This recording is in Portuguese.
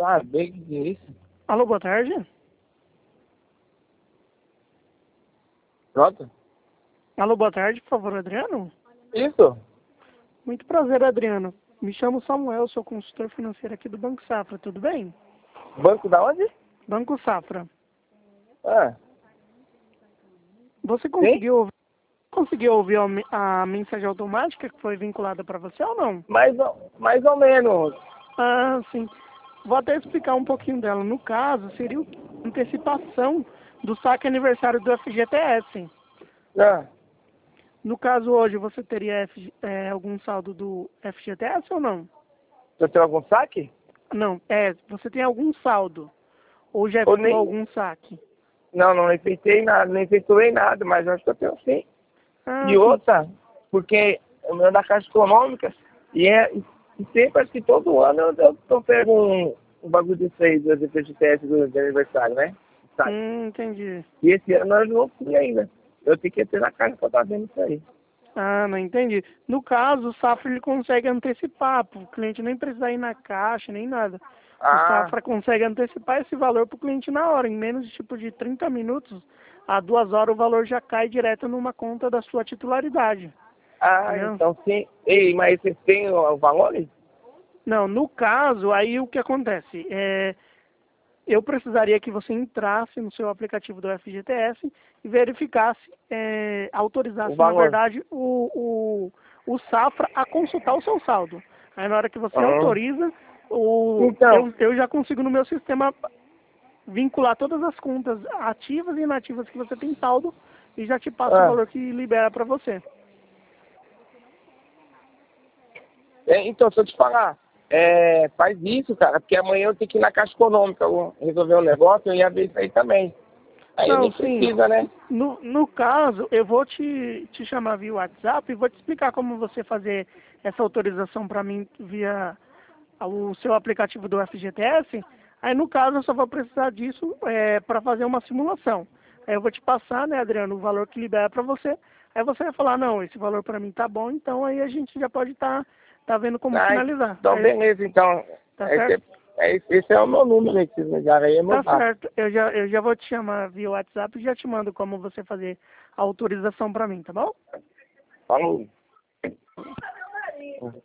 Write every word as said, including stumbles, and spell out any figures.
saber o que é isso. Alô, boa tarde. Pronto? Alô, boa tarde, por favor, Adriano. Isso? Muito prazer, Adriano. Me chamo Samuel, sou consultor financeiro aqui do Banco Safra, tudo bem? Banco da onde? Banco Safra. Ah, Você sim? conseguiu ouvir, conseguiu ouvir a, me- a mensagem automática que foi vinculada para você ou não? Mais ou, mais ou menos. Ah, sim. Vou até explicar um pouquinho dela. No caso, seria o- antecipação do saque aniversário do F G T S. Ah, No caso, hoje, você teria F G é, algum saldo do F G T S ou não? você tem algum saque? Não, é, você tem algum saldo? Ou já Ou efetuou nem... algum saque? Não, não efetuei nada, não efetuei nada, mas acho que eu tenho sim. Ah, E sim. outra, porque o meu é da Caixa Econômica, e, é, e sempre, acho que todo ano eu, eu, eu pego um, um bagulho de seis do F G T S do, de aniversário, né? Saque. Hum, entendi. E esse ano eu não fui ainda. Eu tenho que ter na Caixa pra estar vendo isso aí. Ah, não entendi. No caso, o Safra ele consegue antecipar, para o cliente nem precisar ir na caixa, nem nada. O Ah, Safra consegue antecipar esse valor para o cliente na hora. Em menos de tipo de trinta minutos a duas horas o valor já cai direto numa conta da sua titularidade. ah, Entendeu? então sim. Ei, mas vocês têm o, o valor? Não, no caso, aí o que acontece? É, eu precisaria que você entrasse no seu aplicativo do F G T S e verificasse, é, O autorizasse, na valor? verdade, o, o, o Safra a consultar o seu saldo. Aí, na hora que você Ah, autoriza, o, então, eu, eu já consigo no meu sistema vincular todas as contas ativas e inativas que você tem saldo e já te passo o ah, valor que libera para você. é, então, se eu te falar, é, faz isso, cara, porque amanhã eu tenho que ir na Caixa Econômica eu vou resolver um negócio, eu ia ver isso aí também. Aí Não, nem sim. precisa, né? No, no caso, eu vou te, te chamar via WhatsApp e vou te explicar como você fazer essa autorização para mim via o seu aplicativo do F G T S. Aí, no caso, eu só vou precisar disso é, para fazer uma simulação. Aí eu vou te passar, né, Adriano, o valor que libera para você. Aí você vai falar, não, esse valor para mim tá bom, então aí a gente já pode estar tá, tá vendo como Ah, finalizar. então Aí, beleza, então. tá Esse certo? é, é- esse é o meu número aí que vocês me ligaram aí, é meu Tá zap. certo. Eu já, eu já vou te chamar via WhatsApp e já te mando como você fazer a autorização para mim, tá bom? Falou.